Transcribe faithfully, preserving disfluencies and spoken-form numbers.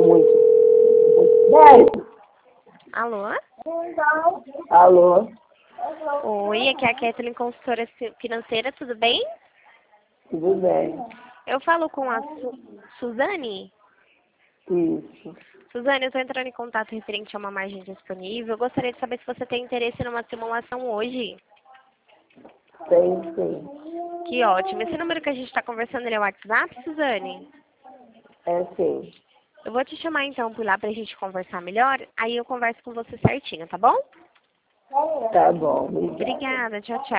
muito. Dez. Alô? Alô? Oi, aqui é a Kathleen, consultora fi- financeira, tudo bem? Tudo bem? Eu falo com a Su Suzane? Isso. Suzane, eu estou entrando em contato referente a uma margem disponível. Eu gostaria de saber se você tem interesse numa simulação hoje. Tem sim. Que ótimo. Esse número que a gente está conversando, ele é o WhatsApp, Suzane? É sim. Eu vou te chamar então por lá para a gente conversar melhor. Aí eu converso com você certinho, tá bom? Tá bom. Obrigada. Obrigada, tchau, tchau.